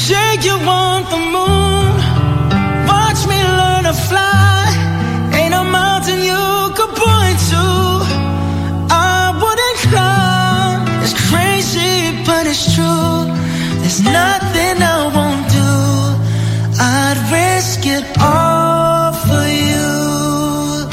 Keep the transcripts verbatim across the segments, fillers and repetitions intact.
Say you want the moon, watch me learn to fly. Ain't no mountain you could point to I wouldn't climb. It's crazy, but it's true. There's nothing I won't do. I'd risk it all for you.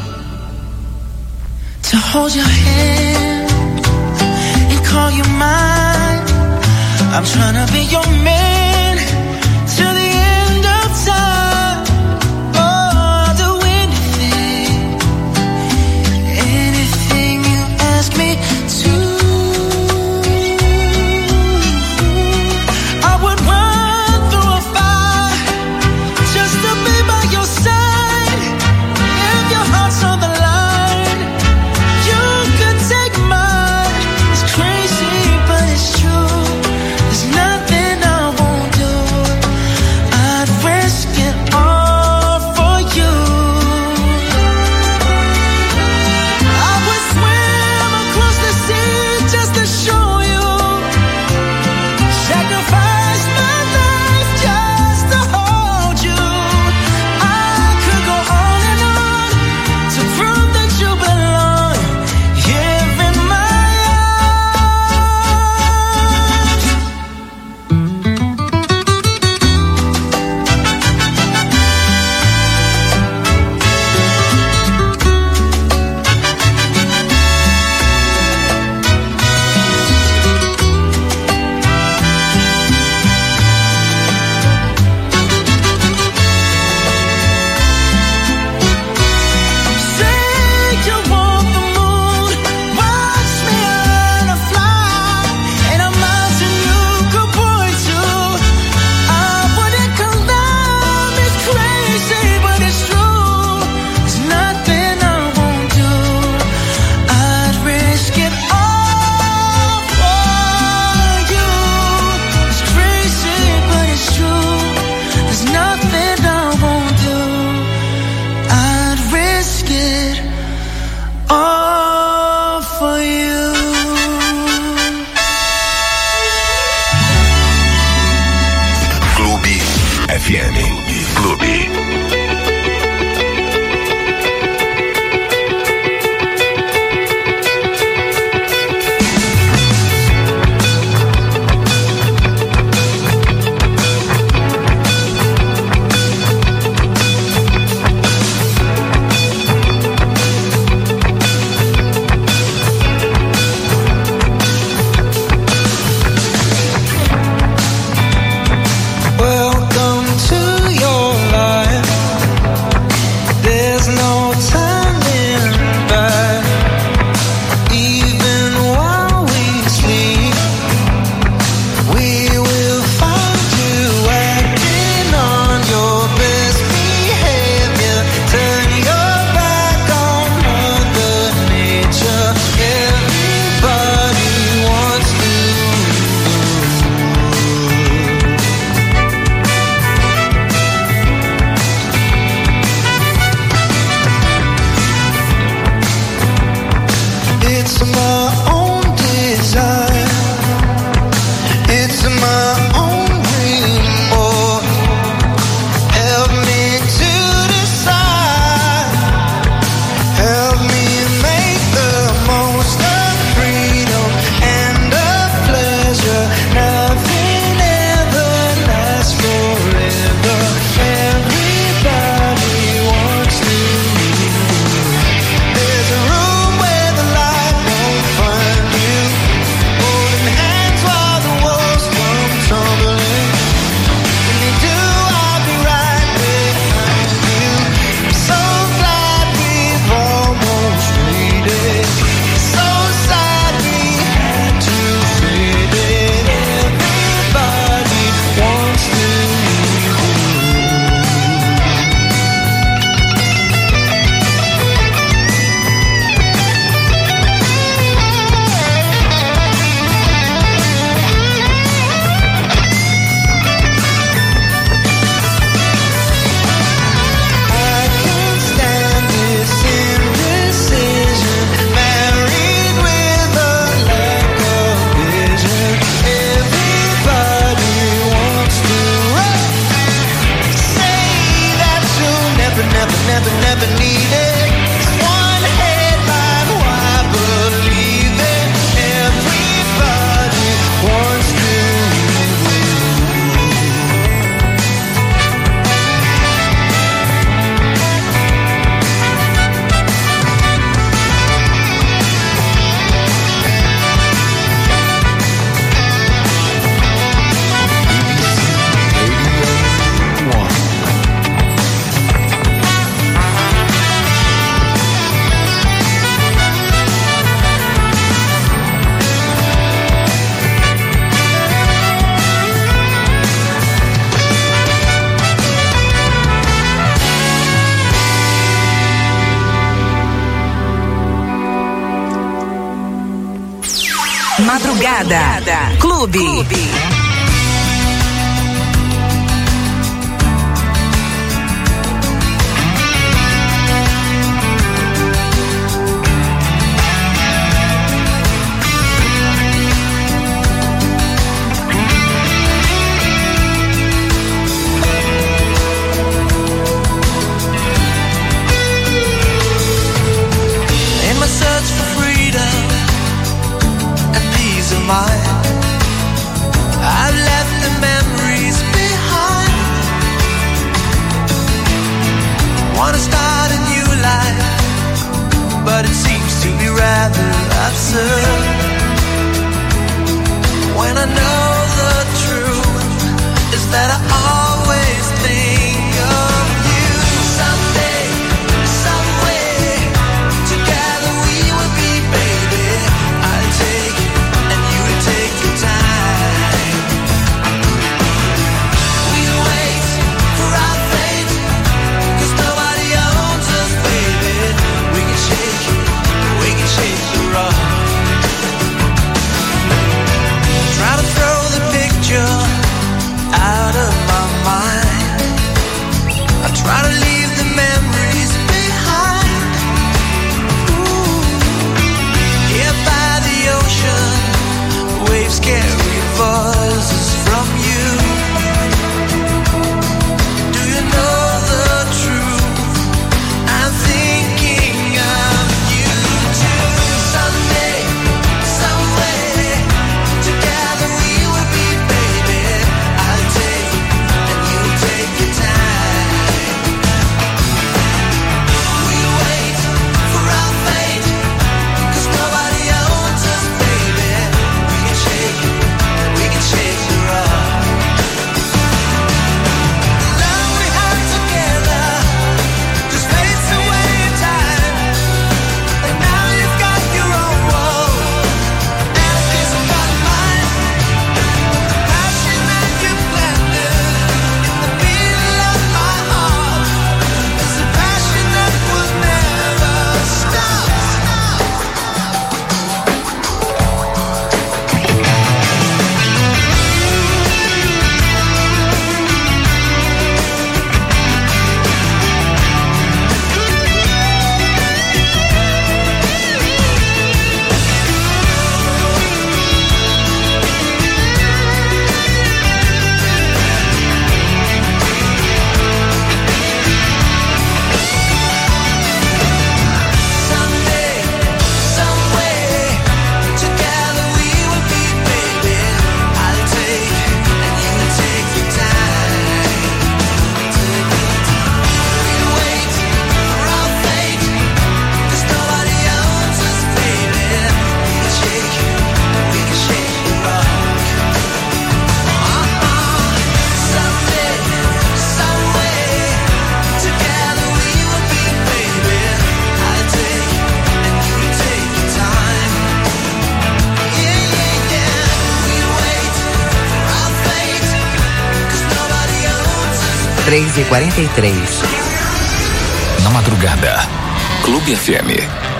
To hold your hand and call you mine. I'm trying to be your man till the end of time. Oh, I'll do anything, anything you ask me to. I would run through a fire just to be by your side. If your heart's on the line, you can take mine. It's crazy, but it's true. There's nothing I won't do. I'd risk it all for you. I would swim across the sea just to show you. Sacrifice my life just to hold you. I could go on and on to prove that you belong here in my arms. Say you want the moon, watch me learn to fly. Ain't a mountain you could point to I wouldn't climb. It's crazy, but it's true. There's nothing I won't do. I'd risk it all for you. It's crazy, but it's true. There's nothing I won't do. I'd risk it all for you. Klubi F M. Klubi. Welcome to Madrugada. Clube. Clube. I've left the memories behind. Wanna start a new life, but it seems to be rather absurd. When I know the truth is that I always think of you. Someday, somewhere, together we will be, baby. I'll take and you will take your time. We'll wait for our fate, 'cause nobody owns us, baby. We can shake, we can shake the rock. Try to throw the picture out of my mind. I try to leave the memories behind. Ooh. Here by the ocean, waves carry voices from you. Do you know the truth? I'm thinking of you too. Someday, somewhere, together we will be, baby. I'll take and you'll take your time. We'll wait for our fate, 'cause nobody owns us, baby. We can shake, we can shake the rock. The love we had together just fades away in time. And now you've got your own world, and I guess I've got mine. The passion that you planted in the middle of my heart is a passion that will never stop. Someday, somewhere, together we will be, baby. I'll take and you'll take your time. We'll wait for our fate, 'cause nobody owns us, baby. We can shake, we can shake the rock. Uh-uh. Someday, somewhere, together we will be, baby. I'll take and you'll take your time. Yeah, yeah, yeah. We'll wait for our fate, 'cause nobody owns us. três e quarenta e três. Na madrugada, Clube F M.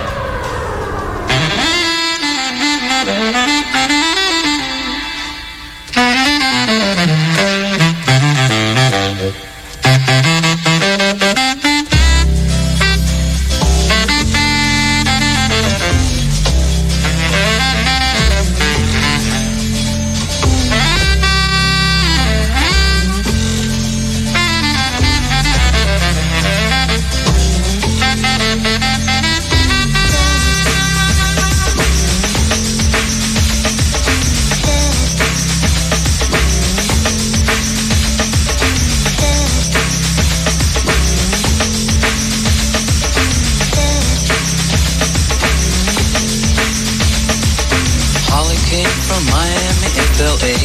Holly came from Miami, F L A.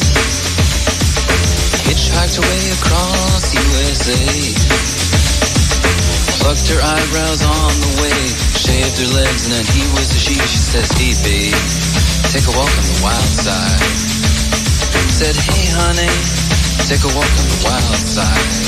Hitchhiked away across U S A. Plucked her eyebrows on the way, shaved her legs, and then he was a she. She says, hey babe, take a walk on the wild side. Said, hey honey, take a walk on the wild side.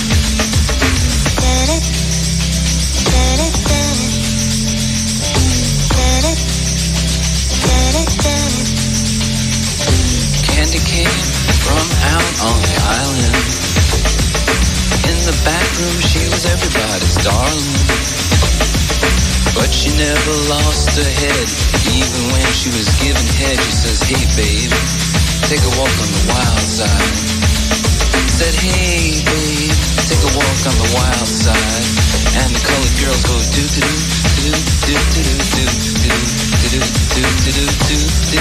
she came from out on the island. In the back room she was everybody's darling, but she never lost her head. Even when she was given head, she says, hey babe, take a walk on the wild side. Said, hey babe, take a walk on the wild side. And the colored girls go do do do do do do do do do do do do do do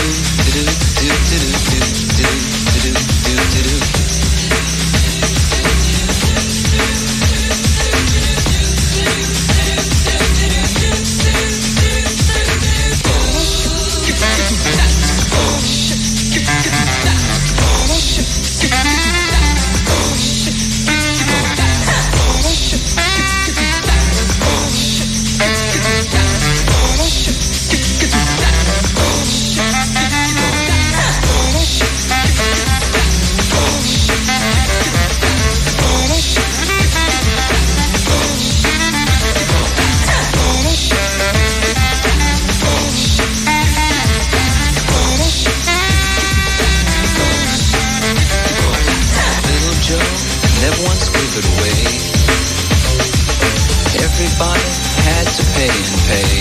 do do do do. Everybody had to pay and pay.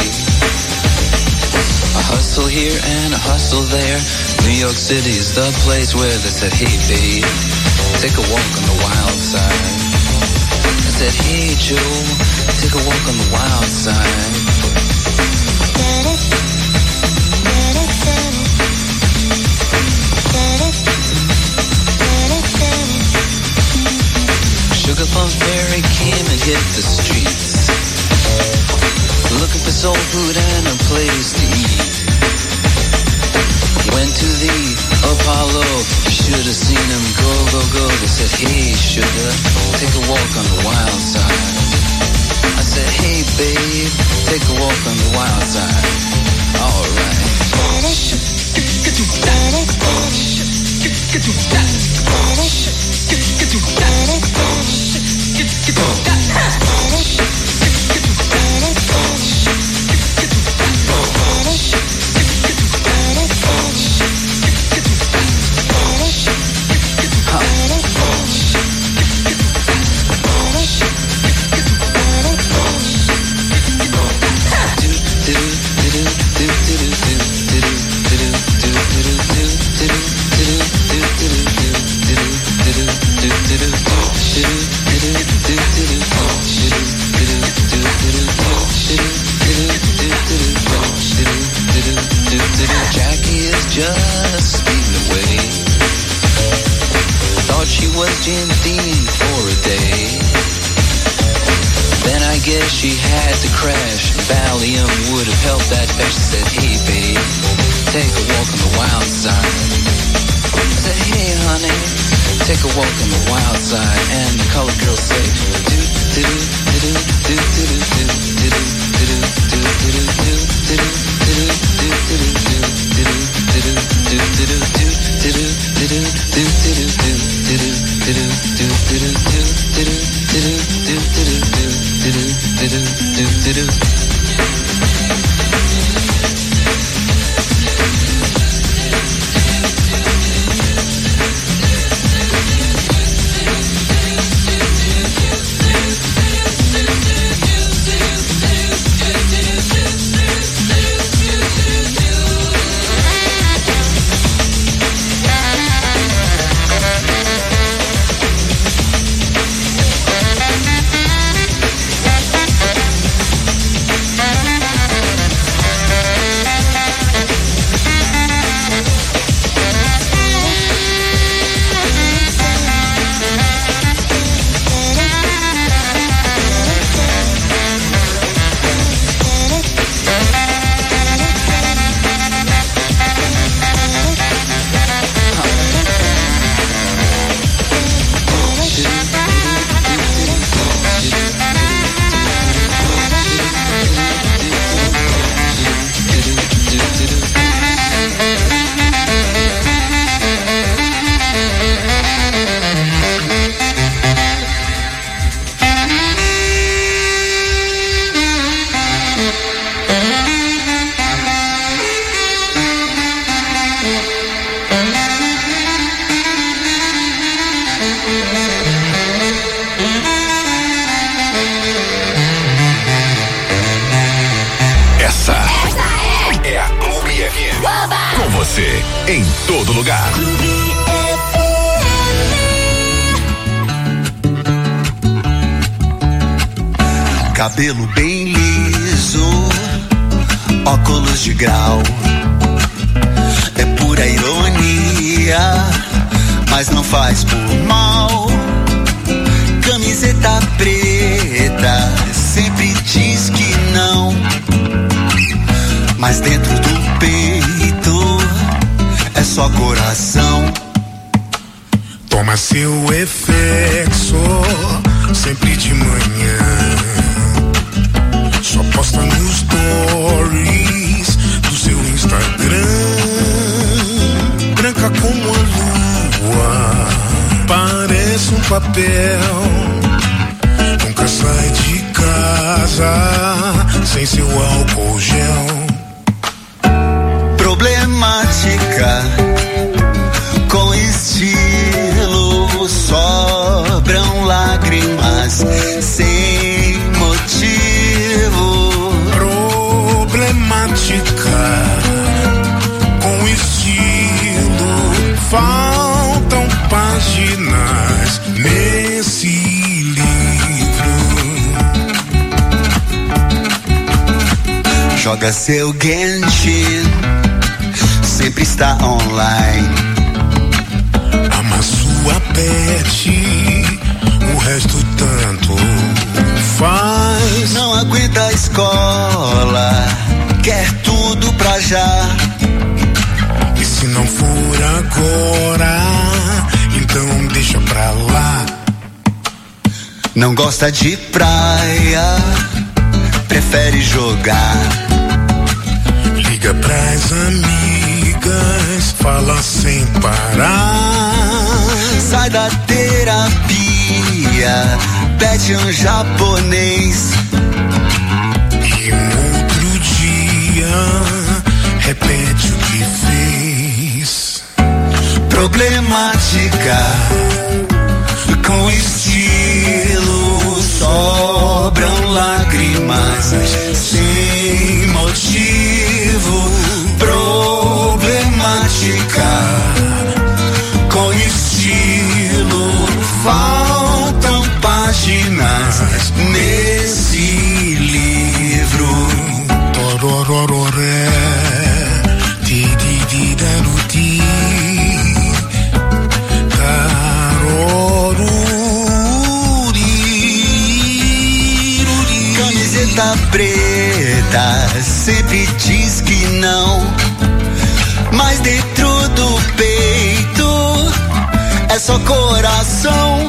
A hustle here and a hustle there. New York City is the place where they said, hey babe, take a walk on the wild side. I said, hey Joe, take a walk on the wild side. Sugar Plum Fairy came and hit the streets, looking for soul food and a place to eat. Went to the Apollo, you should have seen him go, go, go. They said, hey sugar, take a walk on the wild side. I said, hey babe, take a walk on the wild side. Alright. Jackie is just speeding away. Thought she was Jim Dean for a day. Then I guess she had to crash. Valium would have helped that bitch. She said, hey babe, take a walk on the wild side. I said, hey honey, take a walk on the wild side. And the colored girl said, do do do do do do do do do do do você, em todo lugar. Cabelo bem liso, óculos de grau. É pura ironia, mas não faz por mal. Camiseta preta, sempre diz que não, mas dentro do peito é só coração. Toma seu efexo, sempre de manhã. Só posta nos stories do seu Instagram. Branca como a lua, parece um papel. Nunca sai de casa sem seu álcool gel. Problemática, com estilo, sobram lágrimas sem motivo. Problemática, com estilo, faltam páginas nesse livro. Joga seu Genshin, sempre está online. Ama sua pet, o resto tanto faz. Não aguenta a escola, quer tudo pra já. E se não for agora, então deixa pra lá. Não gosta de praia, prefere jogar. Liga pras amigas, fala sem parar. Sai da terapia, pede um japonês. E um outro dia, repete o que fez. Problemática, com estilo, sobram lágrimas sem motivo. Problemática, com estilo, faltam páginas nesse livro. Tororororé, ti di di da lu ti, taroruri. Camiseta preta, sempre diz que não, mas dentro do peito é só coração.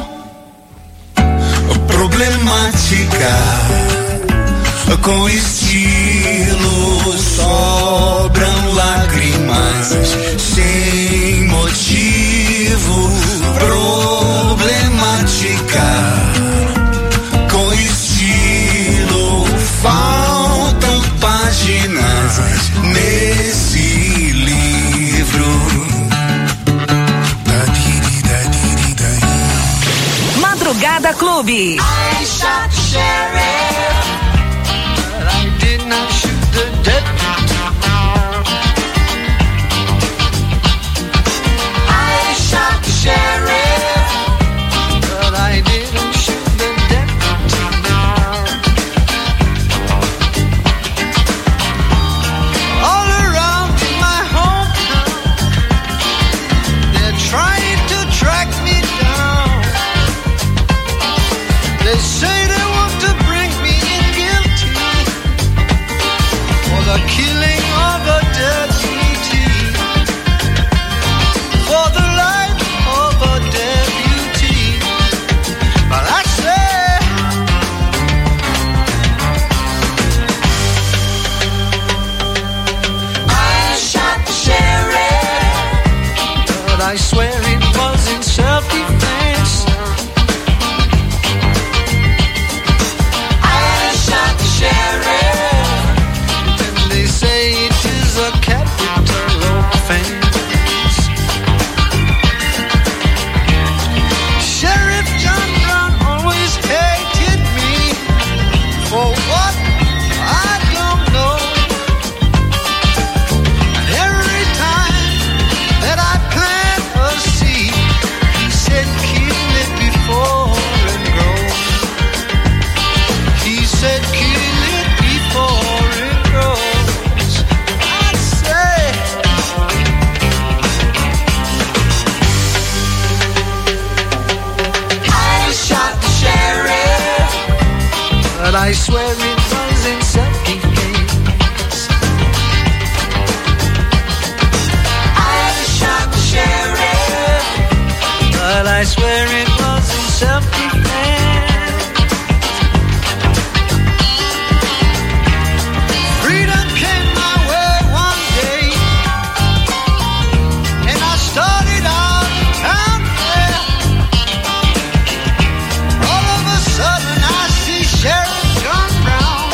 Problemática, com estilo, sobram lágrimas sem motivo. Problemática, com estilo, faltam páginas nesse livro. Madrugada Clube. I shot the sheriff, but I did not shoot the deputy. I shot the sheriff, but I didn't shoot the deputy. All around my hometown, they're trying to track me down. They say they want to bring me I swear it was in self-defense. I shot the sheriff, but I swear it was in self-defense. Freedom came my way one day, and I started out in town fair. All of a sudden I see Sheriff John Brown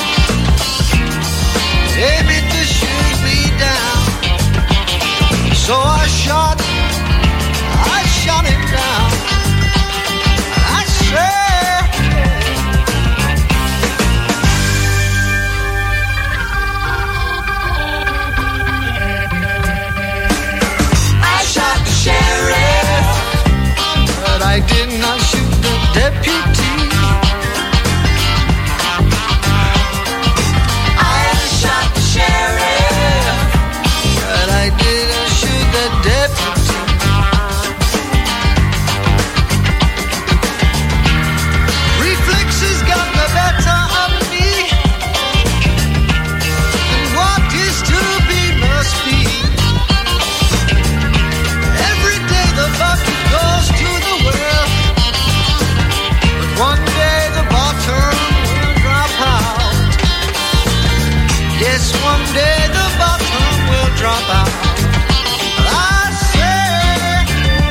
aiming to shoot me down. So I shot, I shot him down. I swear. I shot the sheriff, but I did not shoot the deputy. I shot the sheriff, but I didn't shoot the deputy. Reflexes got the better of me, and what is to be must be. Every day the bucket goes to the well, but one day the bottom will drop out. Yes, one day the bottom will drop out. I say,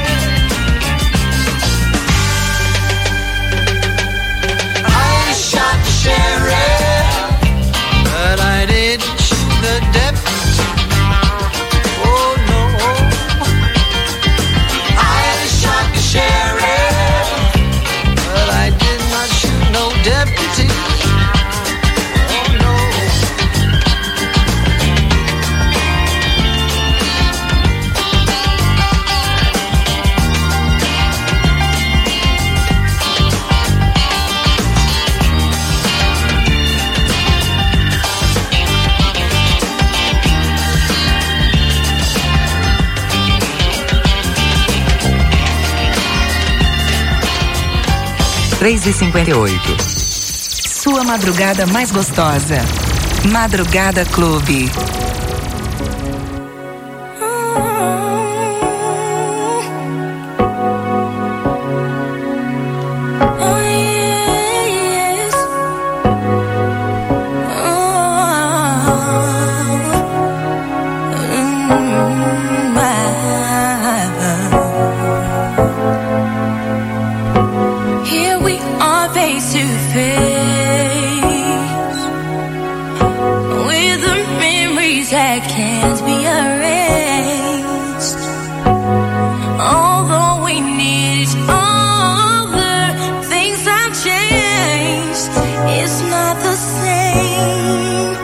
I shot the sheriff, but I didn't shoot the deputy. Oh no, I shot the sheriff, but I did not shoot no deputy. Oh no. três e cinquenta e oito. Sua madrugada mais gostosa. Madrugada Clube. Here we are face to face with the memories that can't be erased. Although we need each other, things have changed. It's not the same.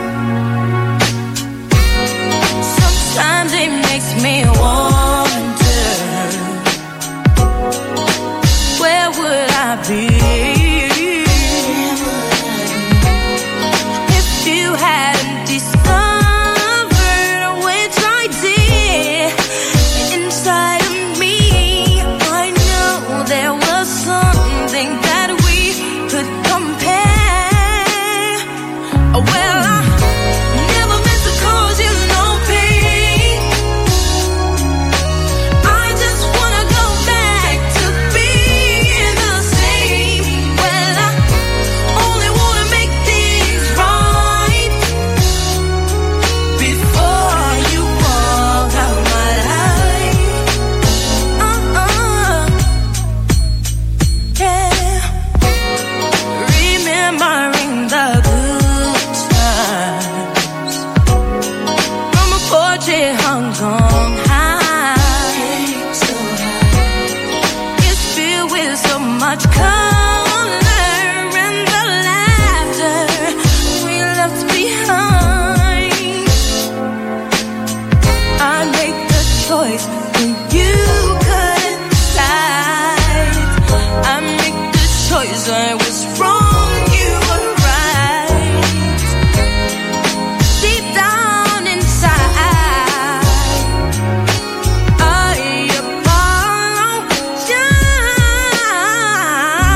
Sometimes it makes me wonder, where would I be if you hadn't discovered which I did inside of me? I know there was something that we could compare. Well, I never meant to cause you no pain. I just wanna go back to being the same. Well, I only wanna make things right before you walk out my life. Uh-uh. Yeah. Remembering the good times from a portrait hung on high. It's filled with so much color and the laughter we left behind. I make the choice when you couldn't decide. I make the choice, I was wrong, you were right. Deep down inside, I apologize.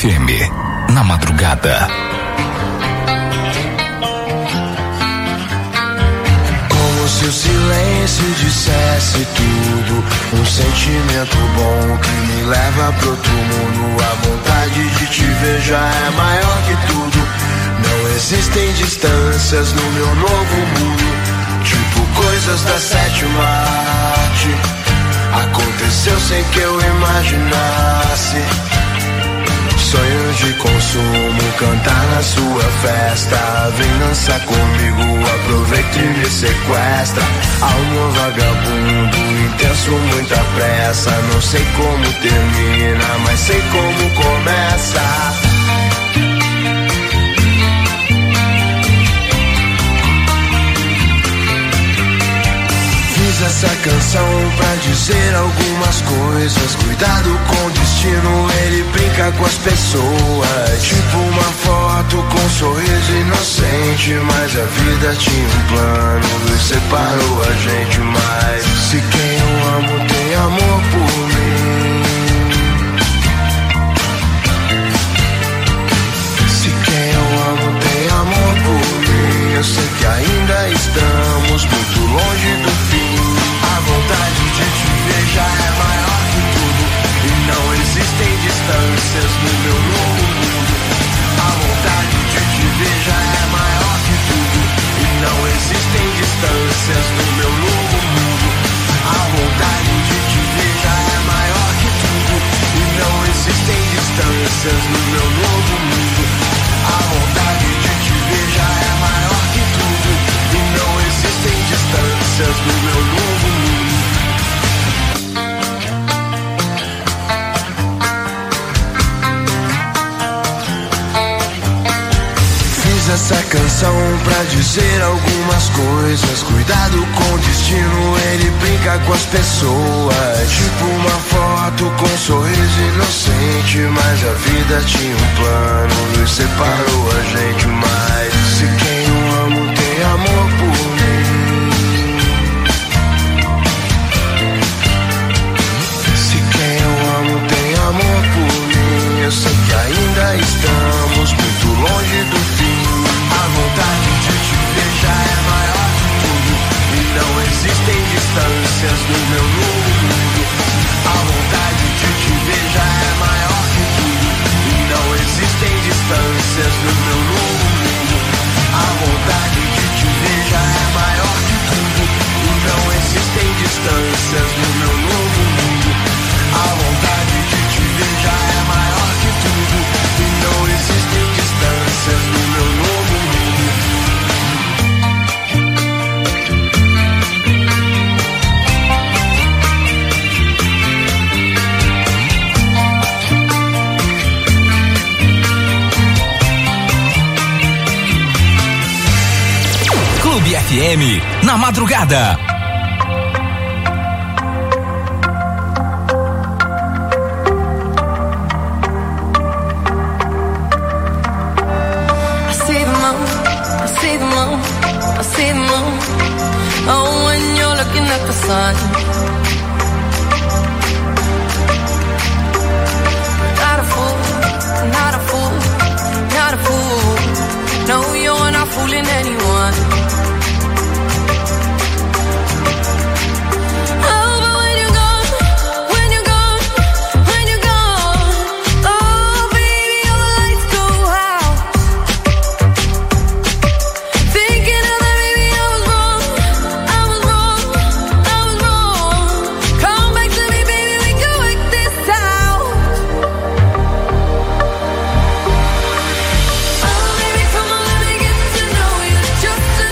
F M, na madrugada. Como se o silêncio dissesse tudo, um sentimento bom que me leva pro outro mundo. A vontade de te ver já é maior que tudo. Não existem distâncias no meu novo mundo, tipo coisas da sétima arte. Aconteceu sem que eu imaginasse. Sonhos de consumo, cantar na sua festa. Vem dançar comigo, aproveita e me sequestra. Alma vagabundo, intenso, muita pressa. Não sei como termina, mas sei como começa. Fiz essa canção pra dizer algumas coisas. Cuidado com o destino, ele brinca com as pessoas. Tipo uma foto com um sorriso inocente, mas a vida tinha um plano e separou a gente mais. Se quem eu amo tem amor por mim, se quem eu amo tem amor por mim, eu sei que ainda estamos muito longe do fim. A vontade de te ver já é maior que tudo, e não existem distâncias no meu novo mundo. A vontade de te ver já é maior que tudo, e não existem distâncias no meu novo mundo. A vontade de te ver já é maior que tudo, e não existem distâncias no meu novo mundo. A vontade de te ver já é maior que tudo, e não existem distâncias no meu novo mundo. Essa canção pra dizer algumas coisas. Cuidado com o destino, ele brinca com as pessoas. Tipo uma foto com um sorriso inocente, mas a vida tinha um plano e separou a gente mais. Se quem eu amo tem amor por mim, se quem eu amo tem amor por mim, eu sei que ainda estamos muito longe do fim. A vontade de te ver já é maior que tudo, e não existem distâncias no meu novo mundo. A vontade de te ver já é maior que tudo, e não existem distâncias no meu novo mundo. A vontade de te ver já é maior que tudo, e não existem distâncias no meu novo mundo. A vontade de te ver já é maior que tudo, e não existem distâncias no meu novo mundo. Clube F M, na madrugada. I see the moon. Oh, when you're looking at the sun. Not a fool, not a fool, not a fool. No, you're not fooling anyone. Oh, but when you're gone, when you're gone, when you're gone, oh, baby, all the lights go out. Thinking of that, baby, I was wrong, I was wrong, I was wrong. Come back to me, baby, we can work this out. Oh, baby, come on, let me get to know you just a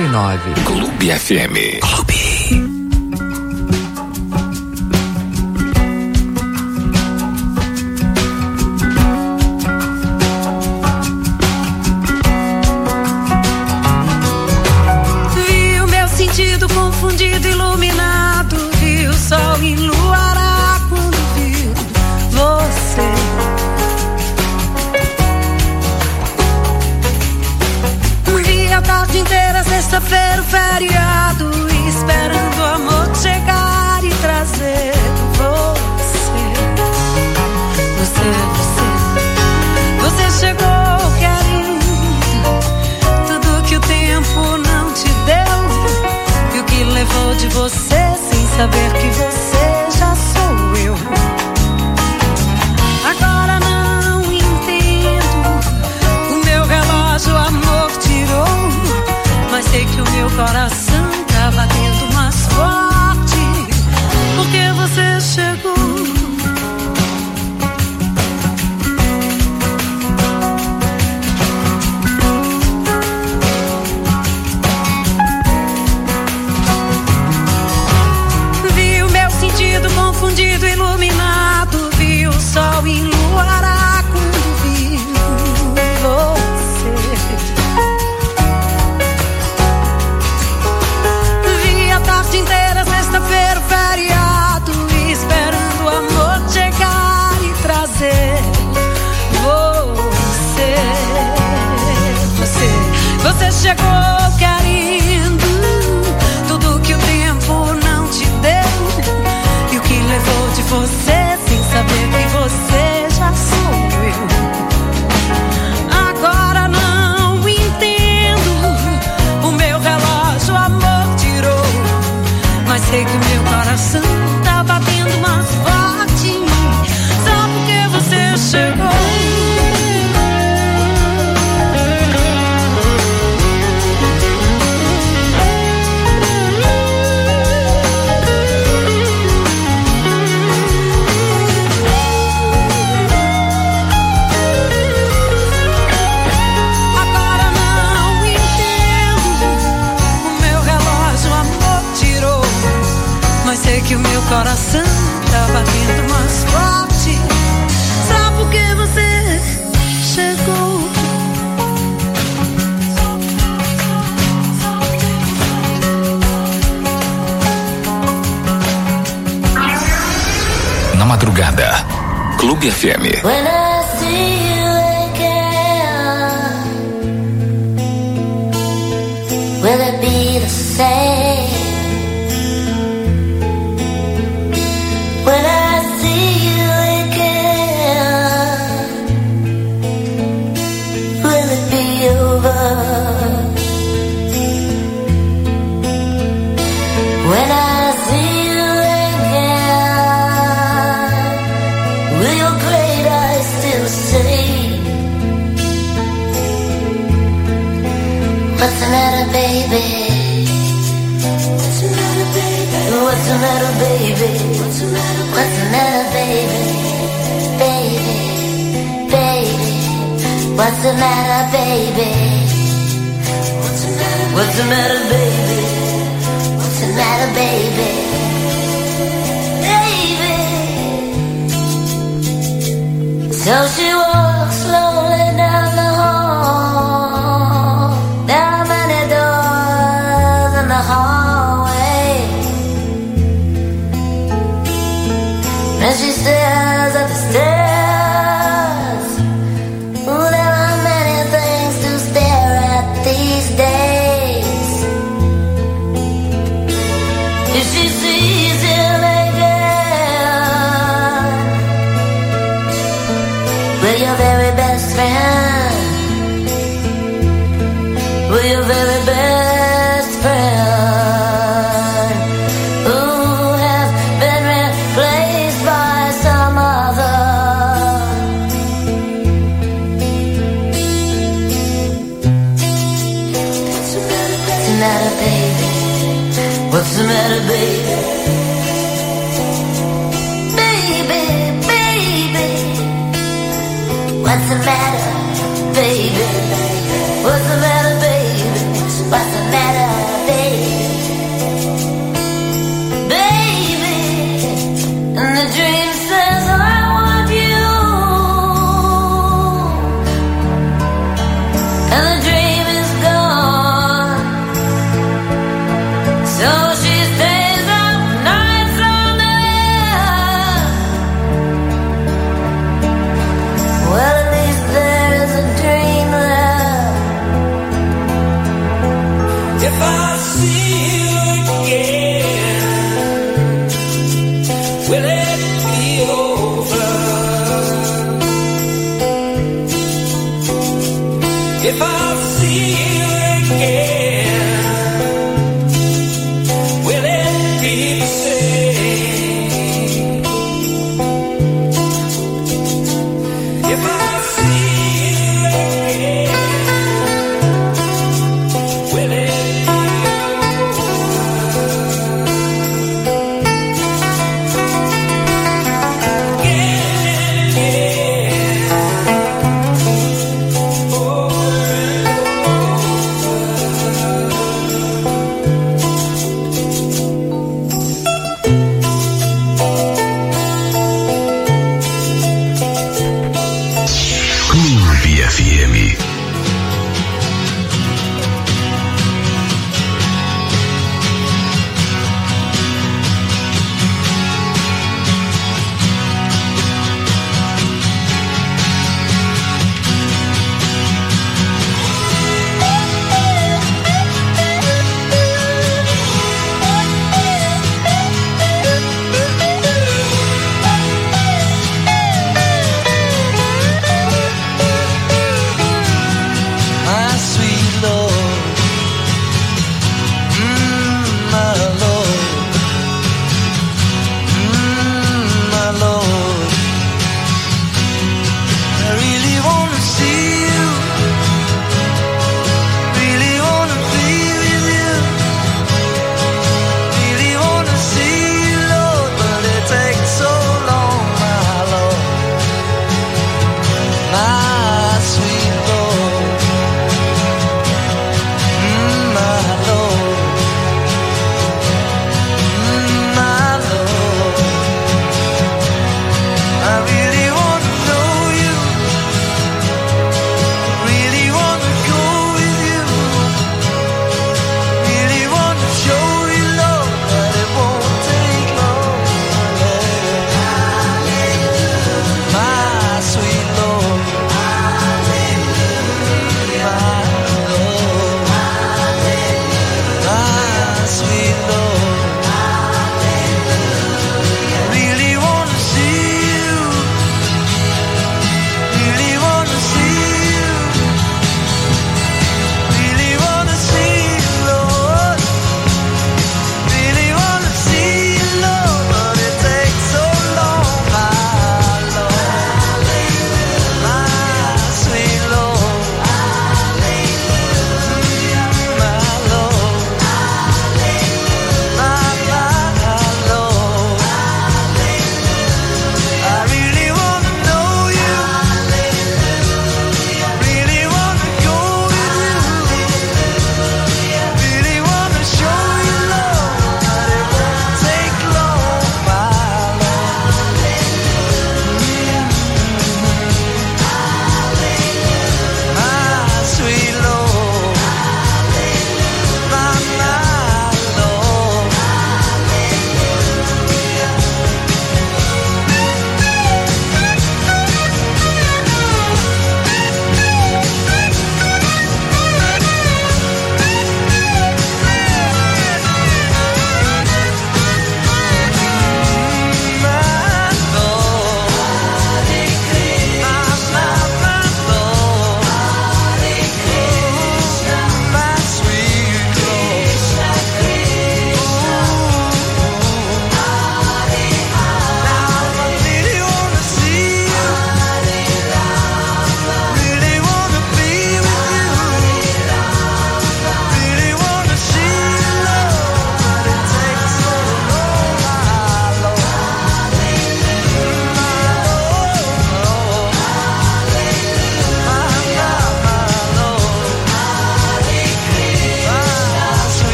quatro e nove. Clube F M. Clube. Confundido, iluminado, vi o sol enluarar quando vi você. Vi a tarde inteira, sexta-feira, o feriado, esperando o amor chegar e trazer você. Você, você, você chegou querendo tudo que o tempo não te deu. Que levou de você sem saber que você já sou eu. Agora não entendo, o meu relógio amor tirou, mas sei que o meu coração tá batendo mais forte, porque você chegou. Confundido, iluminado, vi o sol enluarar quando vi você. Vi a tarde inteira, sexta-feira, o feriado, esperando o amor chegar e trazer você. Você, você chegou querendo tudo que o tempo não te deu. Que levou de você sem saber que você já sou eu. Agora não entendo, o meu relógio amor tirou, mas sei que o meu coração tá batendo mais forte, só porque você chegou. Que o meu coração tá batendo mais forte, só porque você chegou. Na madrugada, Clube F M. When I see you again, will it be the same? When I see you again, will it be over? When I see you again, will your great eyes still say, what's the matter, baby? What's the matter, baby? What's the matter, What's the matter, baby? Baby, baby. What's the matter, baby? What's the matter, What's the matter, baby? What's the matter, baby? Baby. So she walks slowly down the hall. There are many doors in the hallway. And she stares at the stairs. Ooh, there are many things to stare at these days. If she sees him again, will your very best friend, will your very best friend What's the matter, baby? Baby, baby. What's the matter, baby? What's the matter, baby? What's the matter?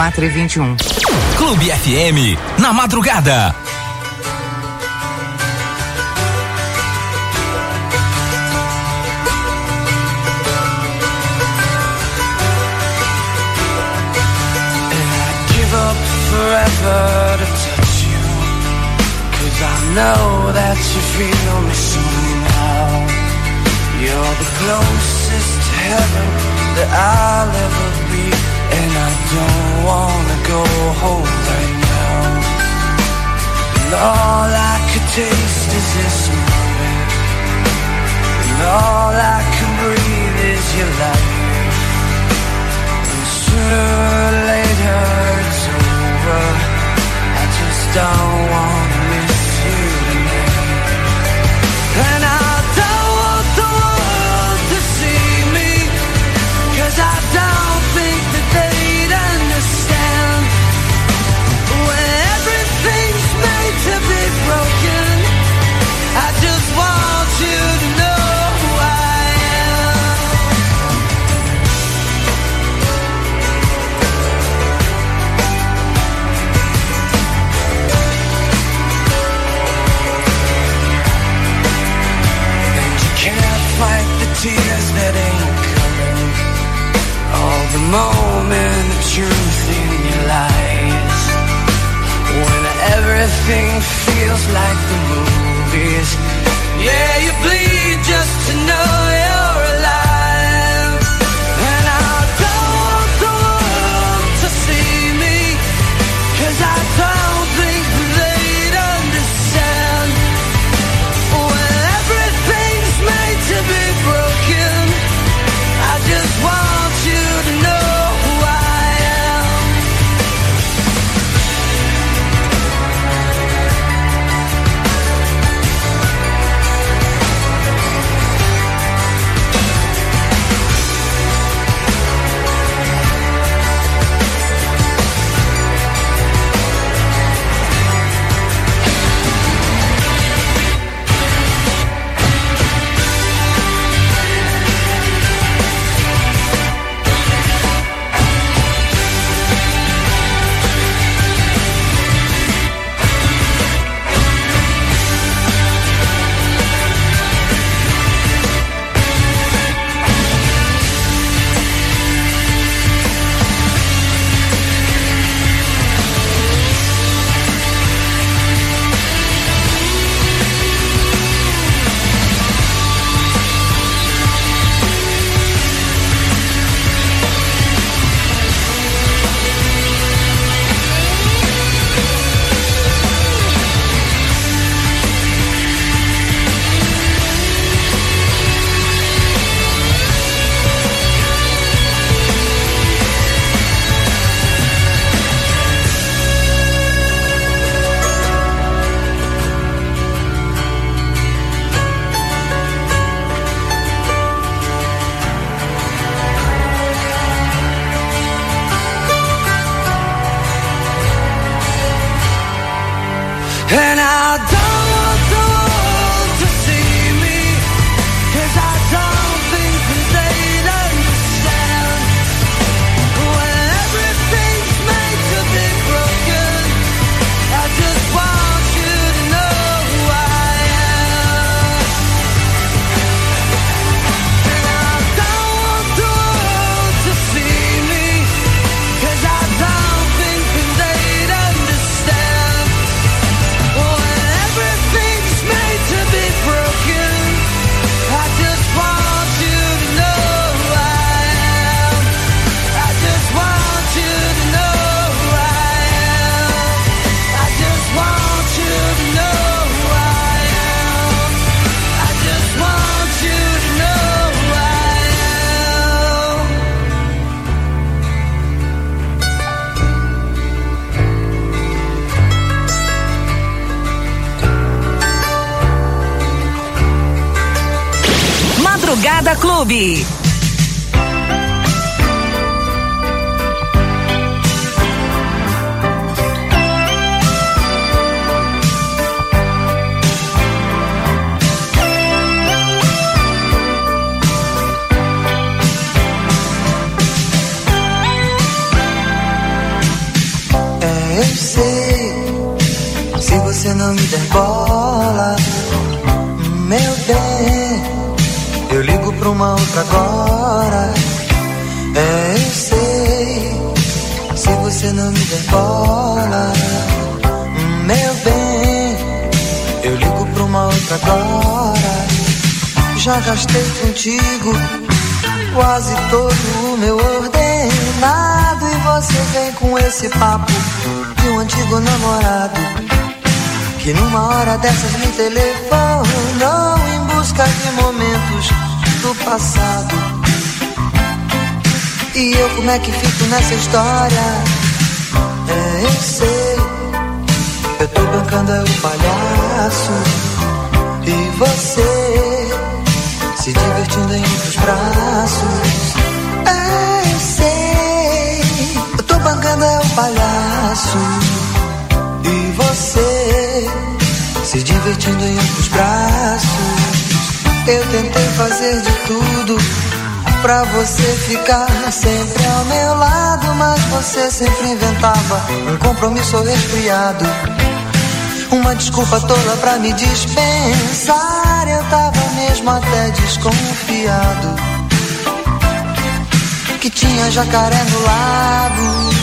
quatro e vinte e um. Clube F M, na madrugada. Forever to touch you, 'cause I know that you feel me somehow. You're the closest to heaven that I'll ever be, and I don't wanna go home right now. And all I could taste is this moment, and all I can breathe is your light. And sooner or later it's over, I just don't wanna miss you tonight. And I don't want the world to see me, 'cause I don't think that they'd understand. When everything's made to be broken, I just want you to know who I am. Can't fight the tears that ain't coming, all the moment of truth in your lies. When everything feels like the movies, yeah, you bleed just to know you're alive. And I don't want the world to see me, 'cause I don't think they'd understand. When everything's made to be broken, I just want you to know who I am. And I don't want the world to see me, 'cause I don't think that they'd understand. When everything's made to be broken, I just want you to know who I am. And I don't want the world to see me, 'cause I don't think that they'd understand. When everything's made to be broken, I just want you to know who I am. I just want you to know who I am. I just want you to know who I am. I just want you to know who I am. Madrugada Clube. não me der bola, meu bem, eu ligo pra uma outra agora. É, eu sei, se você não me der bola, meu bem, eu ligo pra uma outra agora. Já gastei contigo quase todo o meu ordenado e você vem com esse papo de um antigo namorado que numa hora dessas me telefonou em busca de momentos do passado. E eu como é que fico nessa história? É, eu sei, eu tô bancando é o palhaço e você se divertindo em outros braços. É, eu sei, eu tô bancando é o palhaço e você se divertindo em outros braços. Eu tentei fazer de tudo pra você ficar sempre ao meu lado, mas você sempre inventava um compromisso resfriado, uma desculpa tola pra me dispensar. Eu tava mesmo até desconfiado que tinha jacaré no lago.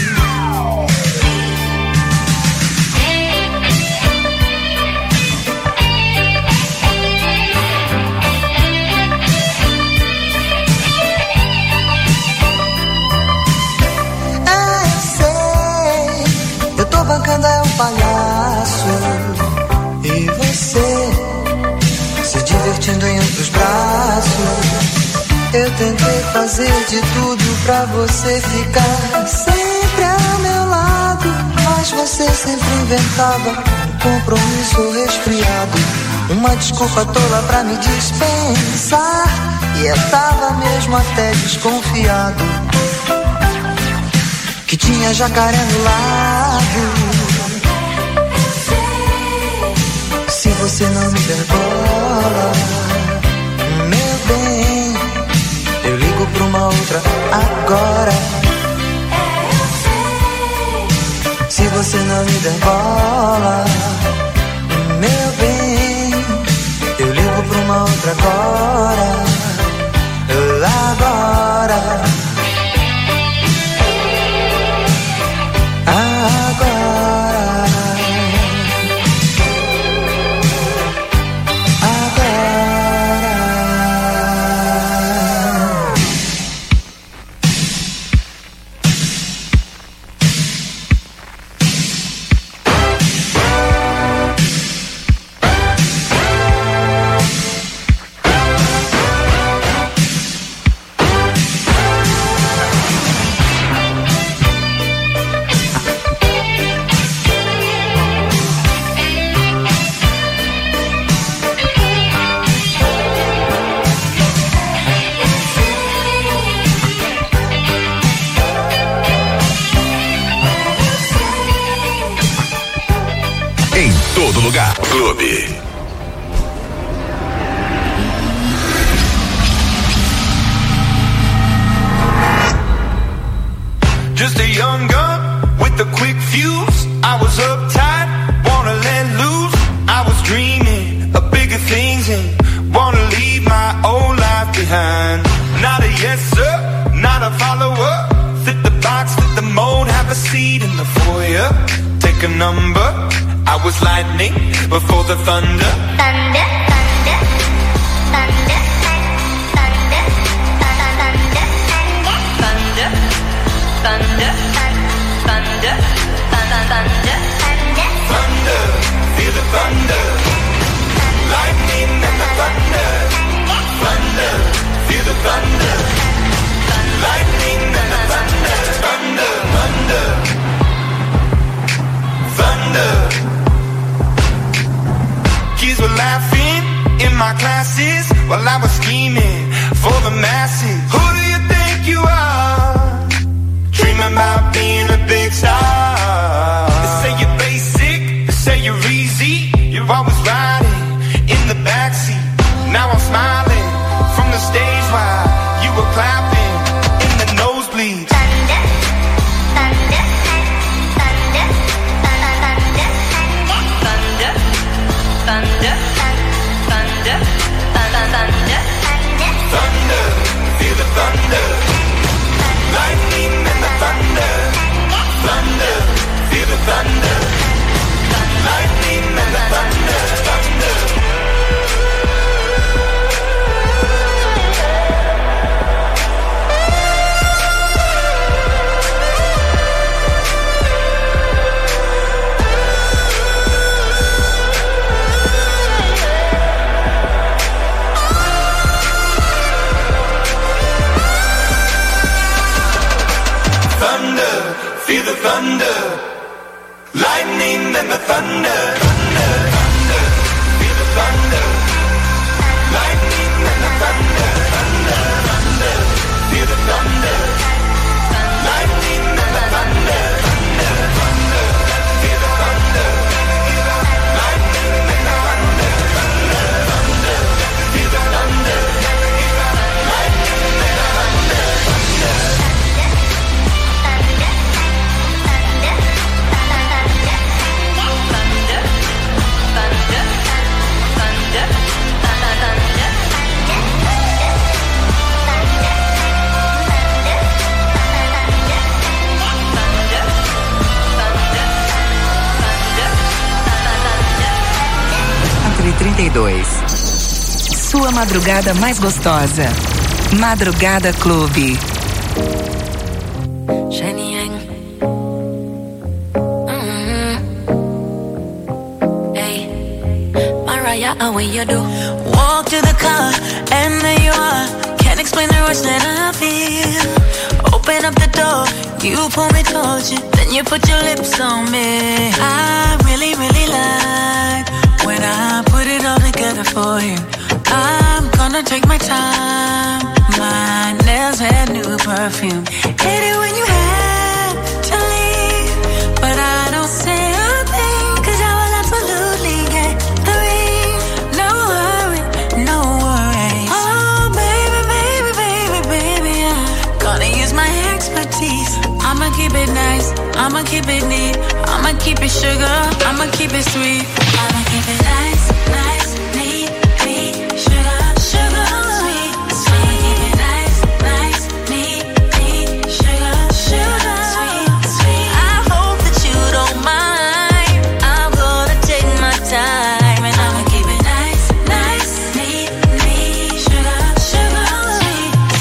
Bancando é um palhaço e você se divertindo em outros braços. Eu tentei fazer de tudo pra você ficar sempre ao meu lado, mas você sempre inventava um compromisso resfriado, uma desculpa tola pra me dispensar. E eu tava mesmo até desconfiado que tinha jacaré no lago. Se você não me der bola, meu bem, eu ligo pra uma outra agora. Se você não me der bola, meu bem, eu ligo pra uma outra agora. Agora. Todo lugar. Clube. Just a young gun with a quick fuse. I was uptight, wanna let loose. I was dreaming of bigger things and wanna leave my old life behind. Not a yes sir, not a follower. Fit the box, fit the mold, have a seat in the foyer. Take a number. I was lightning before the thunder. Thunder, thunder, thunder, thunder, thunder, thunder, thunder, thunder, thunder, thunder, thunder, feel the thunder. Lightning and the thunder. Thunder, feel the thunder. Lightning and the thunder. Thunder, thunder, thunder. Kids were laughing in my classes while I was scheming for the masses. Who do you think you are? Dreaming about being a big star. They say you're basic, they say you're easy. You're always riding in the backseat. Now I'm smiling from the stage while you were clapping in the nosebleeds. Thunder, thunder, thunder, thunder, thunder, thunder. feel the thunder, lightning and the thunder, thunder, thunder, feel the thunder, lightning and the thunder, thunder, thunder, feel the thunder, lightning and the thunder, thunder, thunder, feel the thunder, lightning and the thunder, thunder, thunder, feel the thunder, lightning and the thunder, thunder. trinta e dois. Sua madrugada mais gostosa. Madrugada Clube. Shining. Mm-hmm. Hey, Mariah, how will you do? Walk to the car and there you are. Can't explain the rush that I feel. Open up the door, you pull me towards you, then you put your lips on me. I really, really like when I put it all together for you. I'm gonna take my time. My nails had new perfume. Hate it when you have to leave, but I don't say a thing, cause I will absolutely get the ring. No hurry, no worry. Oh baby, baby, baby, baby, I'm gonna use my expertise. I'ma keep it nice, I'ma keep it neat, I'ma keep it sugar, I'ma keep it sweet, I'ma keep it nice.